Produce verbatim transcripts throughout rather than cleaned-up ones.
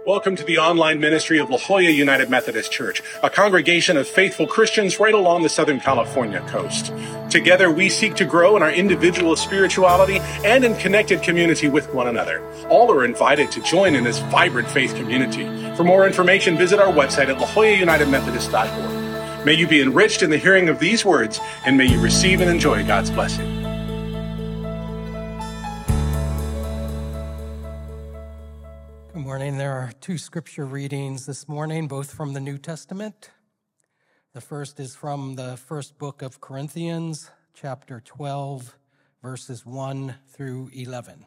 Welcome to the online ministry of La Jolla United Methodist Church, a congregation of faithful Christians right along the Southern California coast. Together, we seek to grow in our individual spirituality and in connected community with one another. All are invited to join in this vibrant faith community. For more information, visit our website at la jolla united methodist dot org. May you be enriched in the hearing of these words, and may you receive and enjoy God's blessing. Good morning. There are two scripture readings this morning, both from the New Testament. The first is from the first book of Corinthians, chapter twelve, verses one through eleven.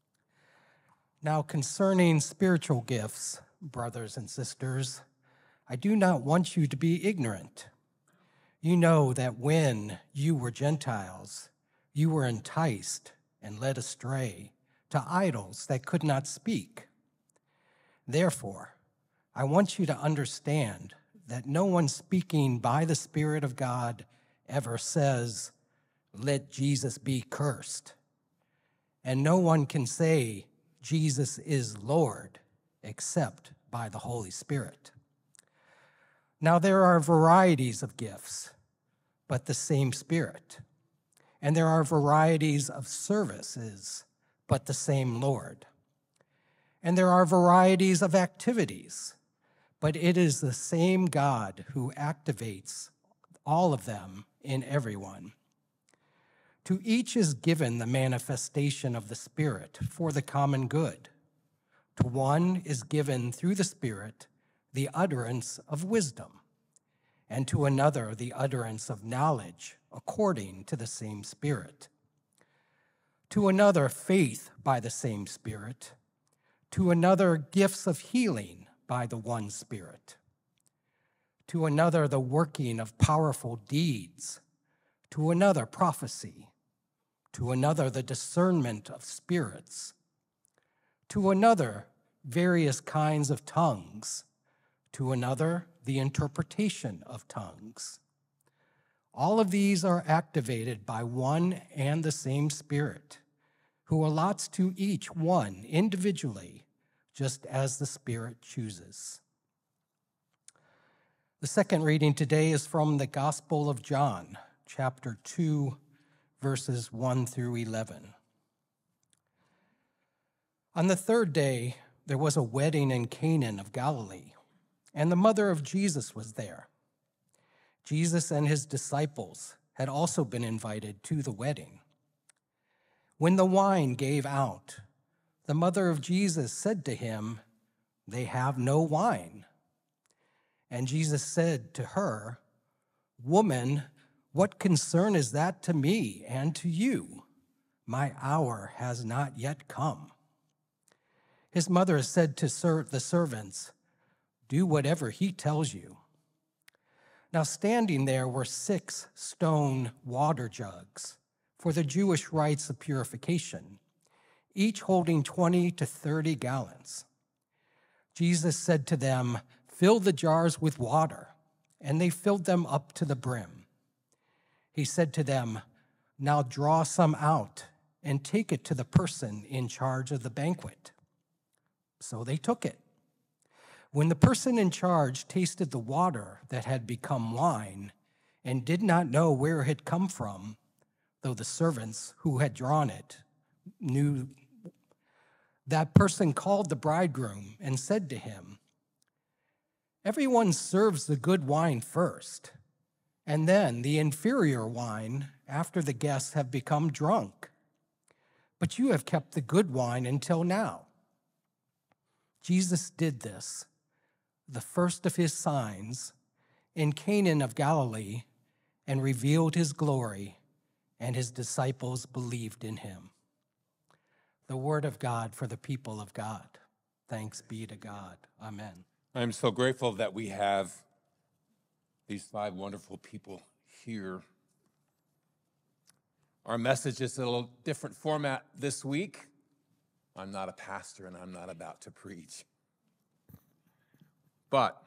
Now, concerning spiritual gifts, brothers and sisters, I do not want you to be ignorant. You know that when you were Gentiles, you were enticed and led astray to idols that could not speak. Therefore, I want you to understand that no one speaking by the Spirit of God ever says, "Let Jesus be cursed." And no one can say, "Jesus is Lord," except by the Holy Spirit. Now there are varieties of gifts, but the same Spirit. And there are varieties of services, but the same Lord. And there are varieties of activities, but it is the same God who activates all of them in everyone. To each is given the manifestation of the Spirit for the common good. To one is given through the Spirit the utterance of wisdom, and to another the utterance of knowledge according to the same Spirit. To another faith by the same Spirit. To another, gifts of healing by the one Spirit. To another, the working of powerful deeds. To another, prophecy. To another, the discernment of spirits. To another, various kinds of tongues. To another, the interpretation of tongues. All of these are activated by one and the same Spirit, who allots to each one individually, just as the Spirit chooses. The second reading today is from the Gospel of John, chapter two, verses one through eleven. On the third day, there was a wedding in Cana of Galilee, and the mother of Jesus was there. Jesus and his disciples had also been invited to the wedding. When the wine gave out, the mother of Jesus said to him, "They have no wine." And Jesus said to her, "Woman, what concern is that to me and to you? My hour has not yet come." His mother said to the servants, "Do whatever he tells you." Now standing there were six stone water jugs for the Jewish rites of purification, each holding twenty to thirty gallons. Jesus said to them, "Fill the jars with water," and they filled them up to the brim. He said to them, "Now draw some out and take it to the person in charge of the banquet." So they took it. When the person in charge tasted the water that had become wine and did not know where it had come from, though the servants who had drawn it knew, that person called the bridegroom and said to him, "Everyone serves the good wine first, and then the inferior wine after the guests have become drunk. But you have kept the good wine until now." Jesus did this, the first of his signs, in Cana of Galilee, and revealed his glory, and his disciples believed in him. The word of God for the people of God. Thanks be to God. Amen. I'm so grateful that we have these five wonderful people here. Our message is a little different format this week. I'm not a pastor and I'm not about to preach. But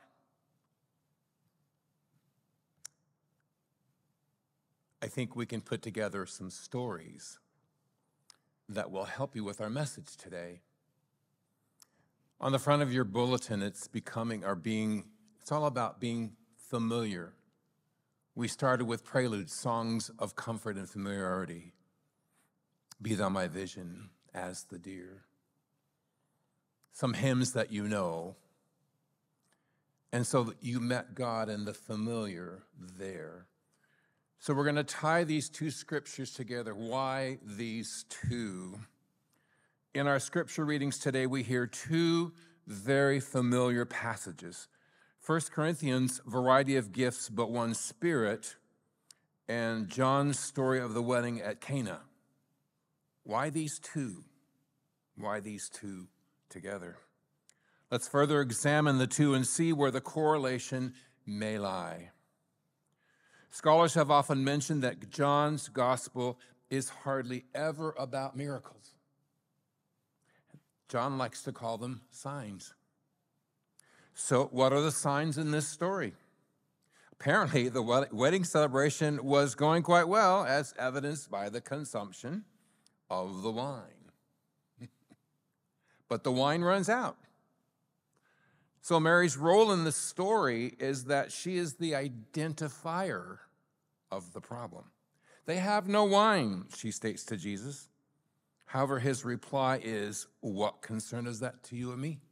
I think we can put together some stories that will help you with our message today. On the front of your bulletin, it's becoming or being, it's all about being familiar. We started with preludes, songs of comfort and familiarity. Be thou my vision as the deer. Some hymns that you know. And so you met God in the familiar there. So we're going to tie these two scriptures together. Why these two? In our scripture readings today, we hear two very familiar passages. First Corinthians, variety of gifts, but one Spirit, and John's story of the wedding at Cana. Why these two? Why these two together? Let's further examine the two and see where the correlation may lie. Scholars have often mentioned that John's gospel is hardly ever about miracles. John likes to call them signs. So what are the signs in this story? Apparently, the wedding celebration was going quite well, as evidenced by the consumption of the wine. But the wine runs out. So Mary's role in the story is that she is the identifier of the problem. They have no wine, she states to Jesus. However, his reply is, what concern is that to you and me?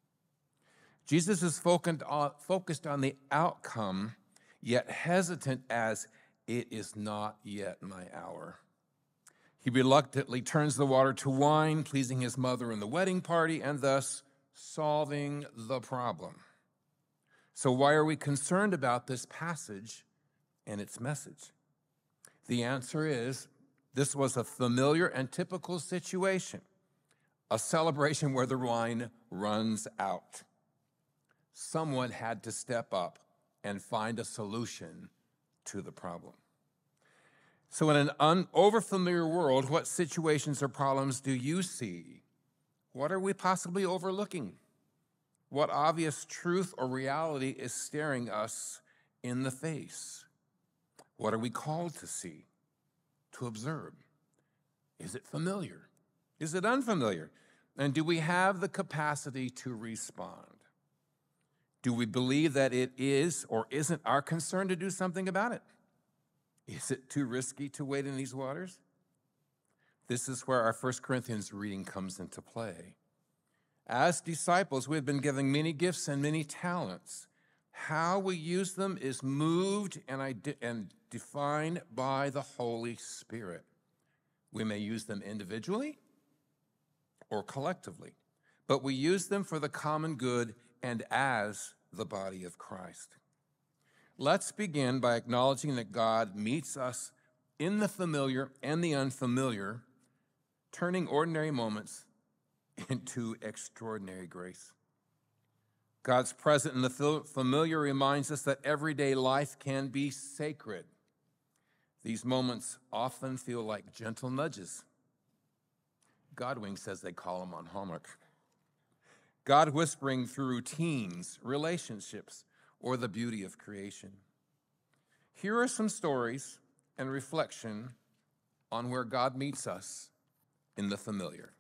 Jesus is focused on the outcome, yet hesitant as it is not yet my hour. He reluctantly turns the water to wine, pleasing his mother in the wedding party, and thus solving the problem. So why are we concerned about this passage and its message? The answer is, this was a familiar and typical situation, a celebration where the wine runs out. Someone had to step up and find a solution to the problem. So in an un- overfamiliar world, what situations or problems do you see? What are we possibly overlooking? What obvious truth or reality is staring us in the face? What are we called to see, to observe? Is it familiar? Is it unfamiliar? And do we have the capacity to respond? Do we believe that it is or isn't our concern to do something about it? Is it too risky to wade in these waters? This is where our First Corinthians reading comes into play. As disciples, we have been given many gifts and many talents. How we use them is moved and, ide- and defined by the Holy Spirit. We may use them individually or collectively, but we use them for the common good and as the body of Christ. Let's begin by acknowledging that God meets us in the familiar and the unfamiliar, turning ordinary moments into extraordinary grace. God's presence in the familiar reminds us that everyday life can be sacred. These moments often feel like gentle nudges. Godwin says they call them on Hallmark. God whispering through routines, relationships, or the beauty of creation. Here are some stories and reflection on where God meets us in the familiar.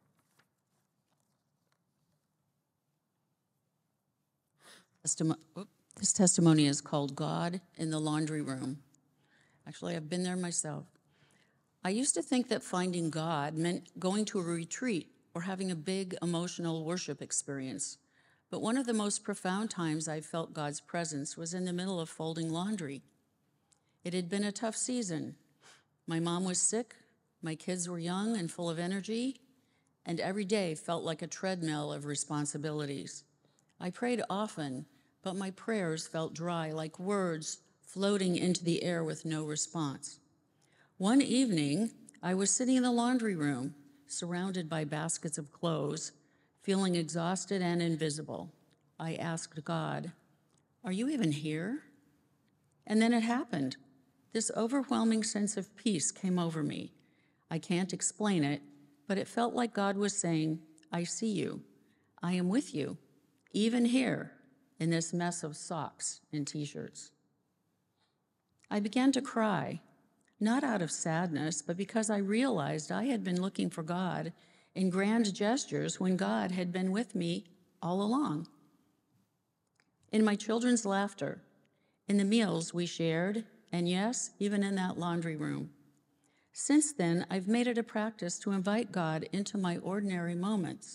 This testimony is called God in the Laundry Room. Actually, I've been there myself. I used to think that finding God meant going to a retreat or having a big emotional worship experience. But one of the most profound times I felt God's presence was in the middle of folding laundry. It had been a tough season. My mom was sick, my kids were young and full of energy, and every day felt like a treadmill of responsibilities. I prayed often, but my prayers felt dry, like words floating into the air with no response. One evening, I was sitting in the laundry room, surrounded by baskets of clothes, feeling exhausted and invisible. I asked God, "Are you even here?" And then it happened. This overwhelming sense of peace came over me. I can't explain it, but it felt like God was saying, "I see you. I am with you, even here in this mess of socks and t-shirts." I began to cry, not out of sadness, but because I realized I had been looking for God in grand gestures when God had been with me all along. In my children's laughter, in the meals we shared, and yes, even in that laundry room. Since then, I've made it a practice to invite God into my ordinary moments.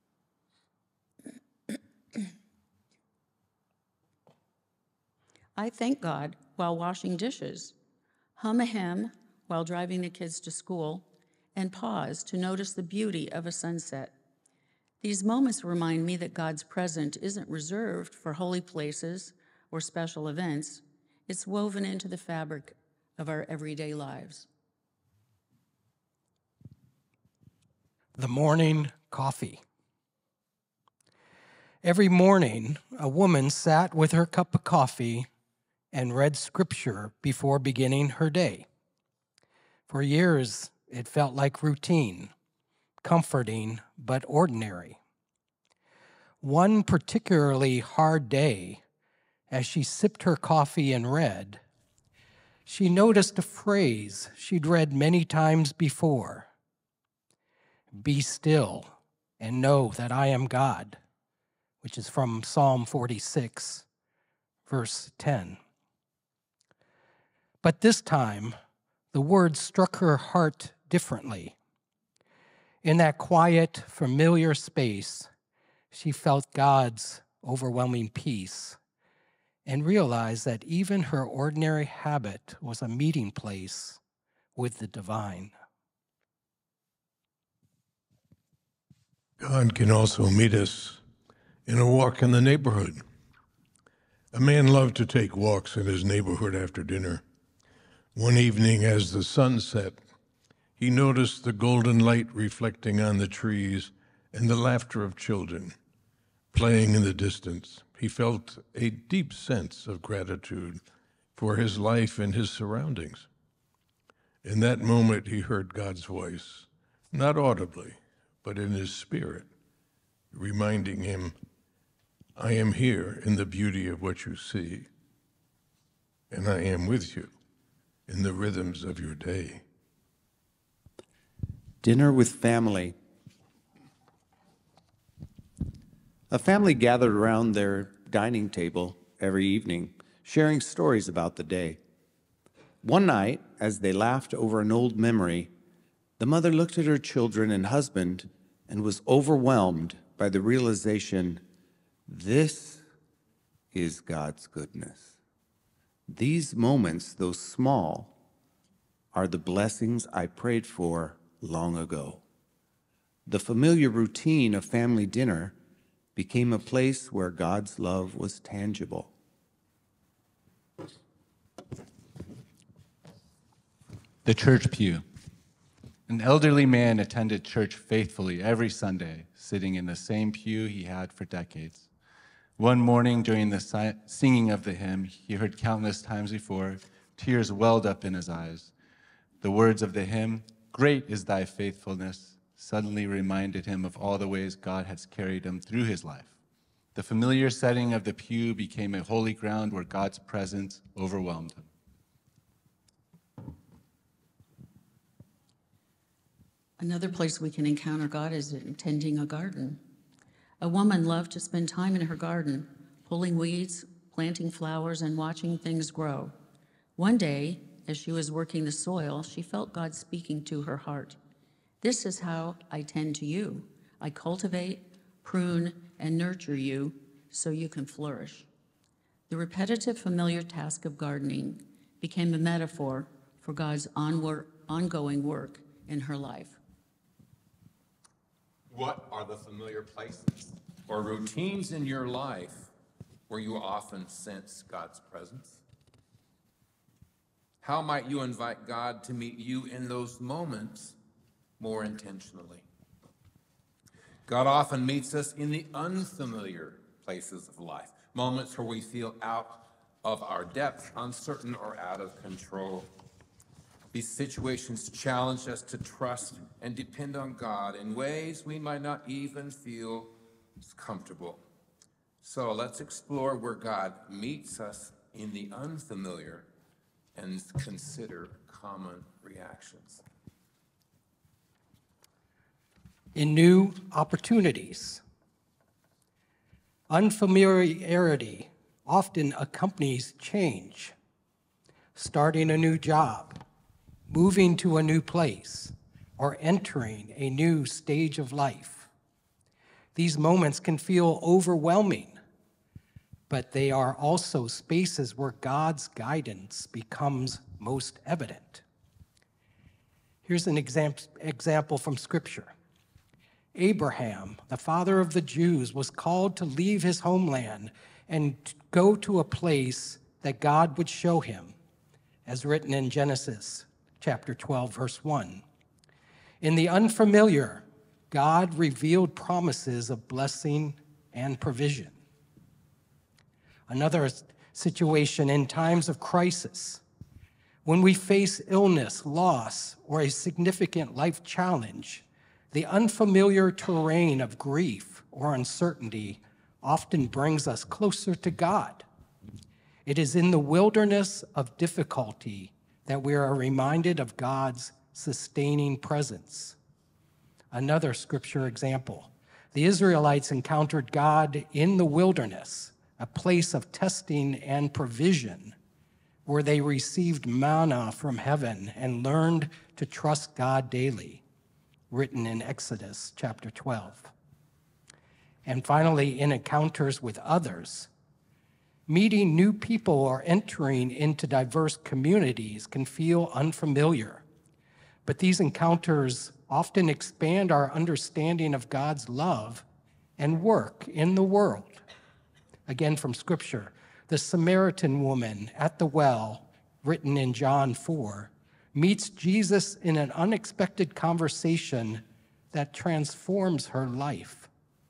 I thank God while washing dishes, hum a hymn while driving the kids to school, and pause to notice the beauty of a sunset. These moments remind me that God's presence isn't reserved for holy places or special events. It's woven into the fabric of our everyday lives. The morning coffee. Every morning, a woman sat with her cup of coffee and read scripture before beginning her day. For years, it felt like routine, comforting, but ordinary. One particularly hard day, as she sipped her coffee and read, she noticed a phrase she'd read many times before. Be still and know that I am God, which is from Psalm forty-six, verse ten. But this time, the words struck her heart differently. In that quiet, familiar space, she felt God's overwhelming peace and realized that even her ordinary habit was a meeting place with the divine. God can also meet us in a walk in the neighborhood. A man loved to take walks in his neighborhood after dinner. One evening, as the sun set, he noticed the golden light reflecting on the trees and the laughter of children playing in the distance. He felt a deep sense of gratitude for his life and his surroundings. In that moment, he heard God's voice, not audibly, but in his spirit, reminding him, I am here in the beauty of what you see, and I am with you in the rhythms of your day. Dinner with family. A family gathered around their dining table every evening, sharing stories about the day. One night, as they laughed over an old memory, the mother looked at her children and husband and was overwhelmed by the realization, this is God's goodness. These moments, though small, are the blessings I prayed for long ago. The familiar routine of family dinner became a place where God's love was tangible. The church pew. An elderly man attended church faithfully every Sunday, sitting in the same pew he had for decades. One morning during the si- singing of the hymn he heard countless times before, tears welled up in his eyes. The words of the hymn, "Great is thy faithfulness," suddenly reminded him of all the ways God has carried him through his life. The familiar setting of the pew became a holy ground where God's presence overwhelmed him. Another place we can encounter God is in tending a garden. A woman loved to spend time in her garden, pulling weeds, planting flowers, and watching things grow. One day, as she was working the soil, she felt God speaking to her heart. This is how I tend to you. I cultivate, prune, and nurture you so you can flourish. The repetitive, familiar task of gardening became a metaphor for God's onward, ongoing work in her life. What are the familiar places or routines in your life where you often sense God's presence? How might you invite God to meet you in those moments more intentionally? God often meets us in the unfamiliar places of life, moments where we feel out of our depth, uncertain, or out of control. These situations challenge us to trust and depend on God in ways we might not even feel comfortable. So let's explore where God meets us in the unfamiliar and consider common reactions. In new opportunities. Unfamiliarity often accompanies change. Starting a new job, moving to a new place, or entering a new stage of life. These moments can feel overwhelming, but they are also spaces where God's guidance becomes most evident. Here's an exam- example from Scripture. Abraham, the father of the Jews, was called to leave his homeland and go to a place that God would show him, as written in Genesis chapter twelve, verse one. In the unfamiliar, God revealed promises of blessing and provision. Another situation in times of crisis, when we face illness, loss, or a significant life challenge, the unfamiliar terrain of grief or uncertainty often brings us closer to God. It is in the wilderness of difficulty that we are reminded of God's sustaining presence. Another scripture example, the Israelites encountered God in the wilderness, a place of testing and provision, where they received manna from heaven and learned to trust God daily, written in Exodus chapter twelve. And finally, in encounters with others, meeting new people or entering into diverse communities can feel unfamiliar, but these encounters often expand our understanding of God's love and work in the world. Again, from Scripture, the Samaritan woman at the well, written in John four, meets Jesus in an unexpected conversation that transforms her life.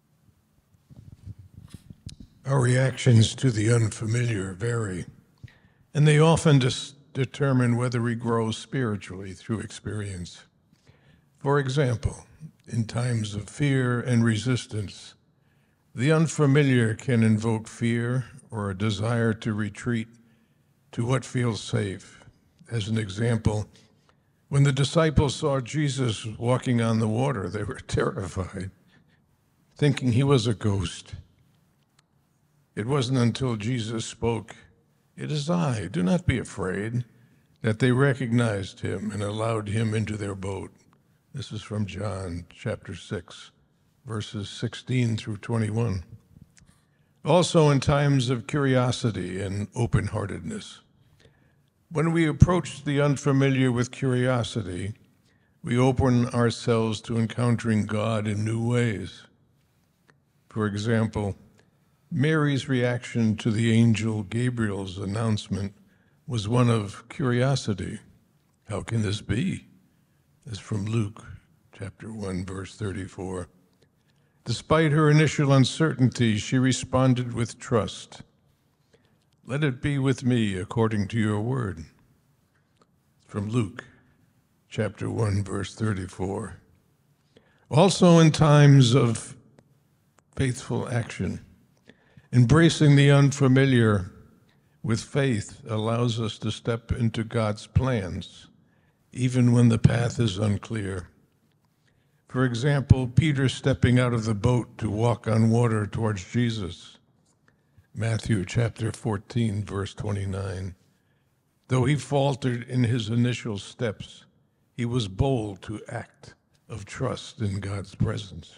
Our reactions to the unfamiliar vary, and they often dis- determine whether we grow spiritually through experience. For example, in times of fear and resistance, the unfamiliar can invoke fear or a desire to retreat to what feels safe. As an example, when the disciples saw Jesus walking on the water, they were terrified, thinking he was a ghost. It wasn't until Jesus spoke, "It is I, do not be afraid," that they recognized him and allowed him into their boat. This is from John chapter six, verses sixteen through twenty-one. Also in times of curiosity and open-heartedness. When we approach the unfamiliar with curiosity, we open ourselves to encountering God in new ways. For example, Mary's reaction to the angel Gabriel's announcement was one of curiosity. How can this be? It's from Luke chapter one, verse thirty-four. Despite her initial uncertainty, she responded with trust. Let it be with me according to your word. From Luke chapter one, verse thirty-four. Also in times of faithful action, embracing the unfamiliar with faith allows us to step into God's plans, even when the path is unclear. For example, Peter stepping out of the boat to walk on water towards Jesus. Matthew chapter fourteen, verse twenty-nine. Though he faltered in his initial steps, he was bold to act of trust in God's presence.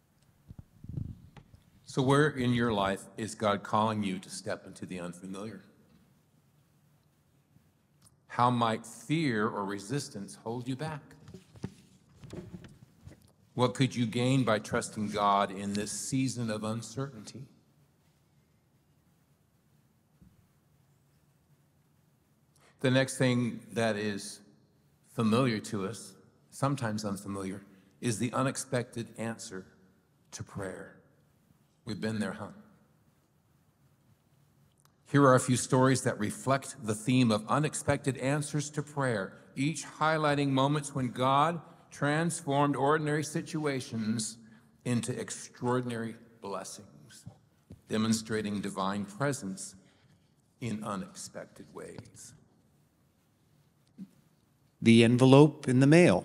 So where in your life is God calling you to step into the unfamiliar? How might fear or resistance hold you back? What could you gain by trusting God in this season of uncertainty? The next thing that is familiar to us, sometimes unfamiliar, is the unexpected answer to prayer. We've been there, huh? Here are a few stories that reflect the theme of unexpected answers to prayer, each highlighting moments when God transformed ordinary situations into extraordinary blessings, demonstrating divine presence in unexpected ways. The envelope in the mail.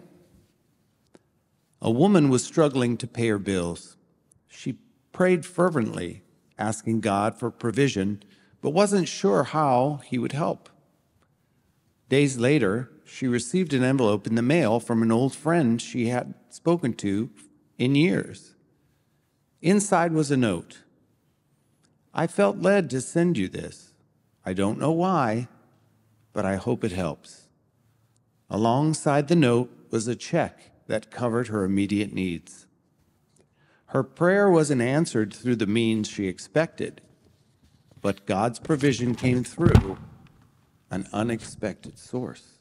A woman was struggling to pay her bills. She prayed fervently asking God for provision, but wasn't sure how he would help. Days later, she received an envelope in the mail from an old friend she had spoken to in years. Inside was a note. "I felt led to send you this. I don't know why, but I hope it helps." Alongside the note was a check that covered her immediate needs. Her prayer wasn't answered through the means she expected, but God's provision came through an unexpected source.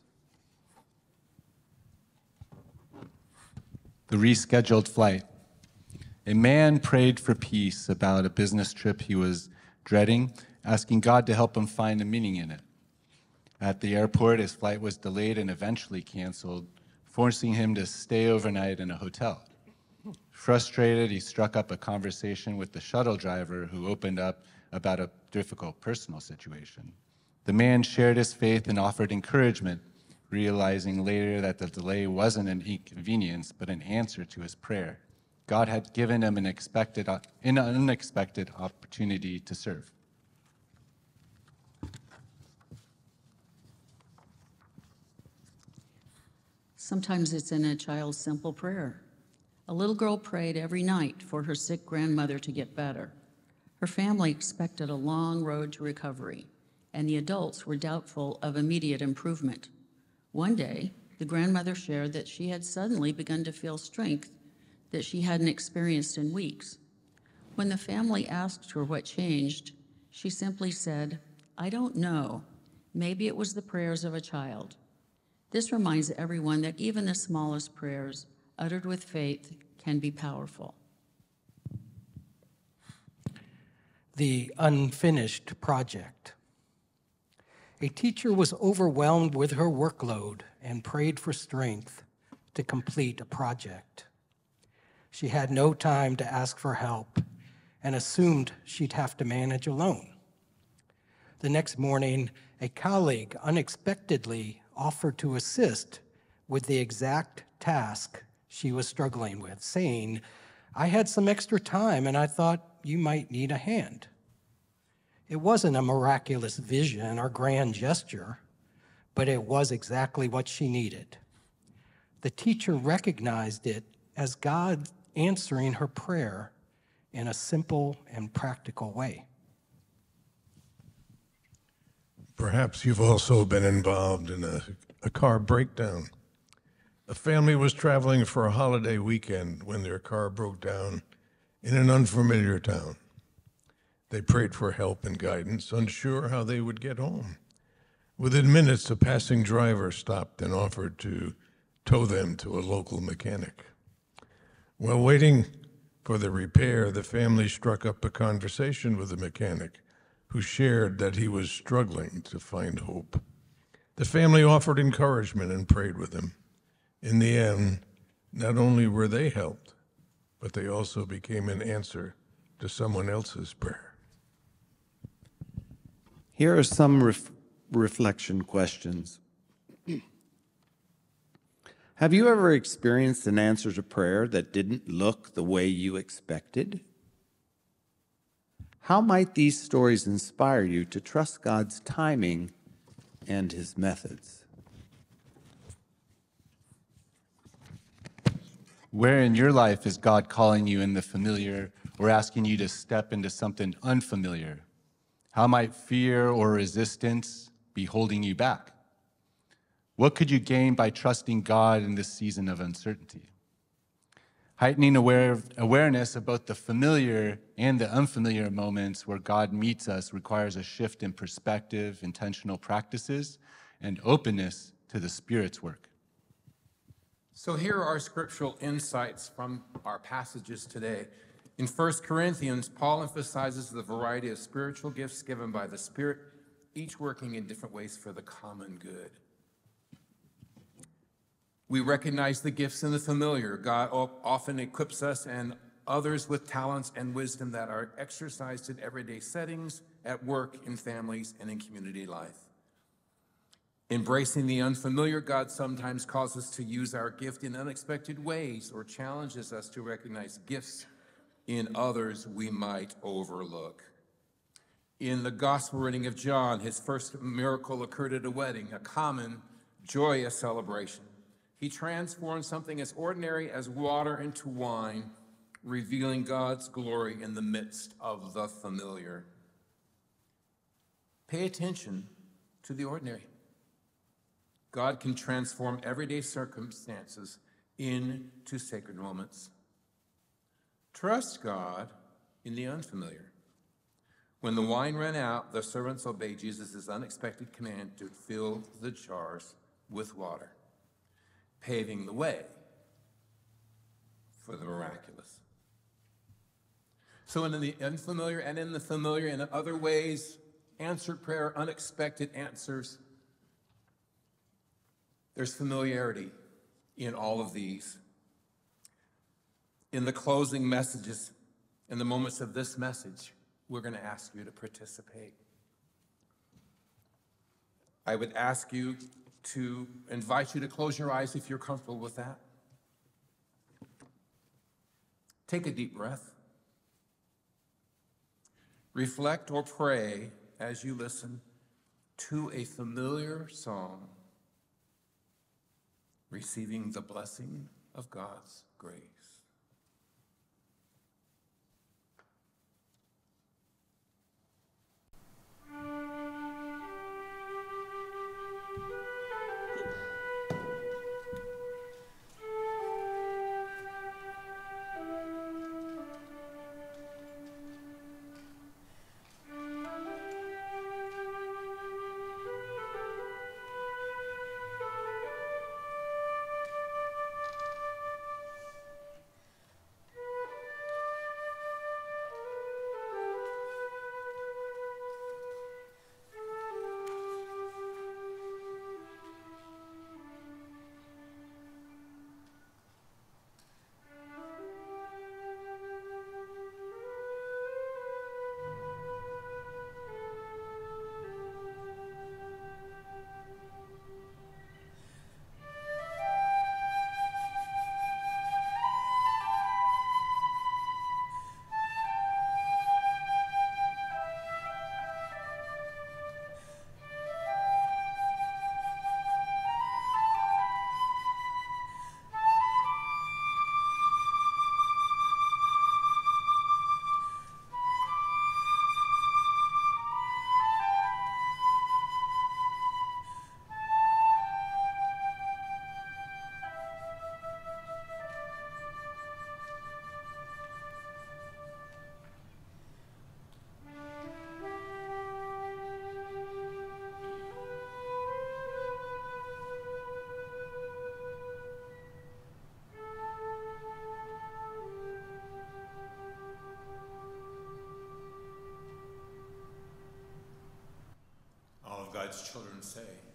The rescheduled flight. A man prayed for peace about a business trip he was dreading, asking God to help him find a meaning in it. At the airport, his flight was delayed and eventually canceled, forcing him to stay overnight in a hotel. Frustrated, he struck up a conversation with the shuttle driver, who opened up about a difficult personal situation. The man shared his faith and offered encouragement, realizing later that the delay wasn't an inconvenience, but an answer to his prayer. God had given him an, expected, an unexpected opportunity to serve. Sometimes it's in a child's simple prayer. A little girl prayed every night for her sick grandmother to get better. Her family expected a long road to recovery, and the adults were doubtful of immediate improvement. One day, the grandmother shared that she had suddenly begun to feel strength that she hadn't experienced in weeks. When the family asked her what changed, she simply said, "I don't know. Maybe it was the prayers of a child." This reminds everyone that even the smallest prayers, uttered with faith, can be powerful. The unfinished project. A teacher was overwhelmed with her workload and prayed for strength to complete a project. She had no time to ask for help and assumed she'd have to manage alone. The next morning, a colleague unexpectedly offered to assist with the exact task she was struggling with, saying, "I had some extra time and I thought you might need a hand." It wasn't a miraculous vision or grand gesture, but it was exactly what she needed. The teacher recognized it as God answering her prayer in a simple and practical way. Perhaps you've also been involved in a, a car breakdown. A family was traveling for a holiday weekend when their car broke down in an unfamiliar town. They prayed for help and guidance, unsure how they would get home. Within minutes, a passing driver stopped and offered to tow them to a local mechanic. While waiting for the repair, the family struck up a conversation with the mechanic, who shared that he was struggling to find hope. The family offered encouragement and prayed with him. In the end, not only were they helped, but they also became an answer to someone else's prayer. Here are some ref- reflection questions. Have you ever experienced an answer to prayer that didn't look the way you expected? How might these stories inspire you to trust God's timing and his methods? Where in your life is God calling you in the familiar or asking you to step into something unfamiliar? How might fear or resistance be holding you back? What could you gain by trusting God in this season of uncertainty? Heightening aware, awareness of both the familiar and the unfamiliar moments where God meets us requires a shift in perspective, intentional practices, and openness to the Spirit's work. So here are scriptural insights from our passages today. In First Corinthians, Paul emphasizes the variety of spiritual gifts given by the Spirit, each working in different ways for the common good. We recognize the gifts in the familiar. God often equips us and others with talents and wisdom that are exercised in everyday settings, at work, in families, and in community life. Embracing the unfamiliar, God sometimes calls us to use our gift in unexpected ways or challenges us to recognize gifts in others we might overlook. In the gospel reading of John, his first miracle occurred at a wedding, a common, joyous celebration. He transformed something as ordinary as water into wine, revealing God's glory in the midst of the familiar. Pay attention to the ordinary. God can transform everyday circumstances into sacred moments. Trust God in the unfamiliar. When the wine ran out, the servants obeyed Jesus' unexpected command to fill the jars with water, paving the way for the miraculous. So in the unfamiliar and in the familiar and in other ways, answered prayer, unexpected answers, there's familiarity in all of these. In the closing messages, in the moments of this message, we're going to ask you to participate. I would ask you to invite you to close your eyes if you're comfortable with that. Take a deep breath. Reflect or pray as you listen to a familiar song, receiving the blessing of God's grace. God's children say,